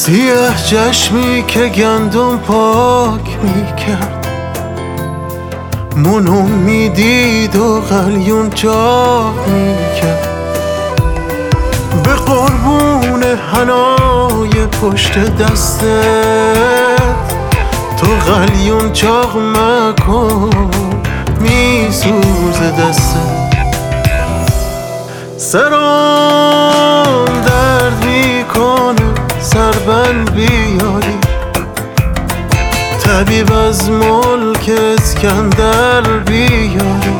سیاه چشمی که گندم پاک میکرد، منو میدید و قلیون چاک میکرد. به قربون حنای پشت دستت تو قلیون چاق مکن، میسوزه دستت. سرام درد میکنه سربند بیاری، طبیب از ملک اسکندر بیاری،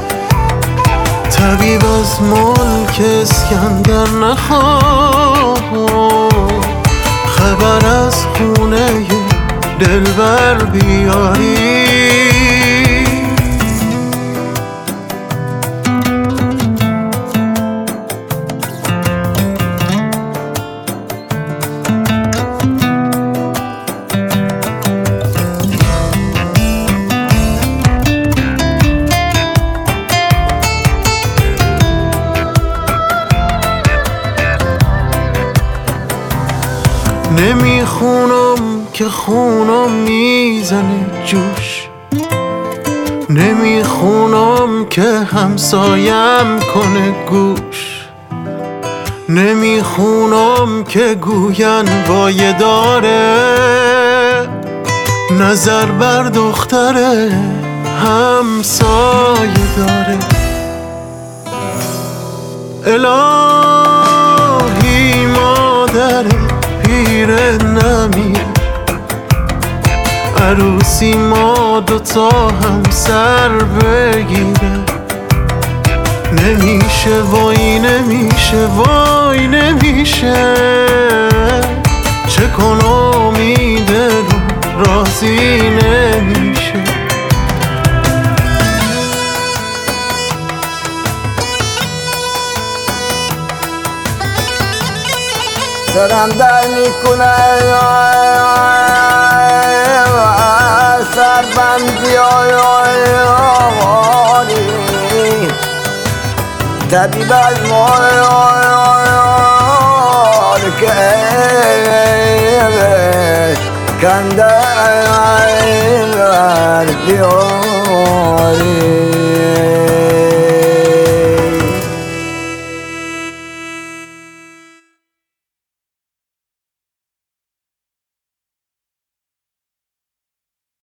طبیب از ملک اسکندر. نخواه خبر از خونه دلبر بیاری. نمیخونم که خونم میزنه جوش، نمیخونم که همسایم کنه گوش، نمیخونم که گوین وایه داره، نظر بر دختره همسایه داره. الهی مادره پیر نمیره، عروسی ما دوتا هم سر بگیره. نمیشه وای نمیشه وای نمیشه، چه کنم این دل راضی نمیشه. سرم در میکنه سربندی آواری، طبیب از مال که اسکندر بیاری.